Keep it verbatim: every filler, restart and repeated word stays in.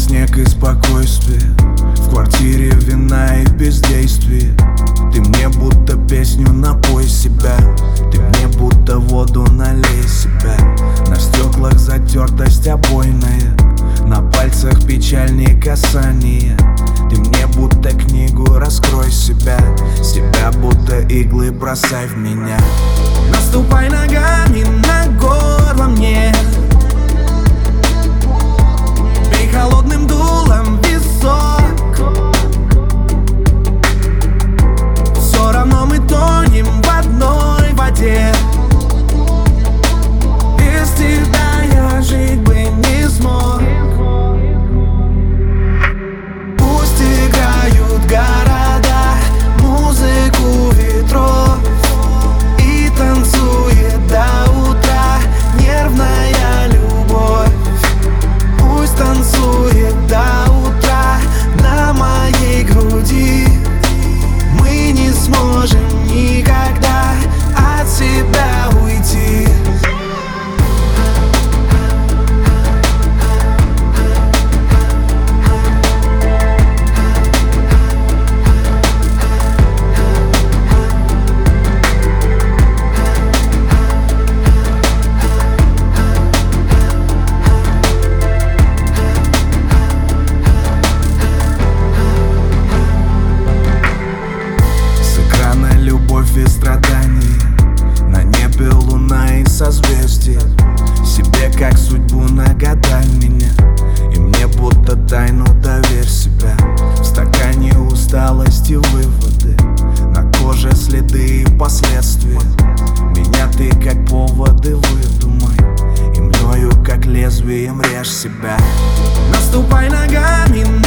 снег и спокойствие, в квартире вина и бездействие. Ты мне будто песню напой себя, ты мне будто воду налей себя. На стеклах затертость обойная, на пальцах печаль не касания. Ты мне будто книгу раскрой себя, себя будто иглы бросай в меня. Наступай ногами на горло мне, бей холодным дулом висок. Все равно мы тонем в одной воде, без тебя я жить бы не смог. Пусть играют города музыку ветров и танцует до утра нервная любовь. Пусть танцует до утра на моей груди. Мы не сможем никогда от себя уйти. И страдания, на небе луна и созвездия. Себе как судьбу нагадай меня, и мне будто тайну доверь себя. В стакане усталость и выводы, на коже следы и последствия. Меня ты как поводы выдумай, и мною как лезвием режь себя. Наступай ногами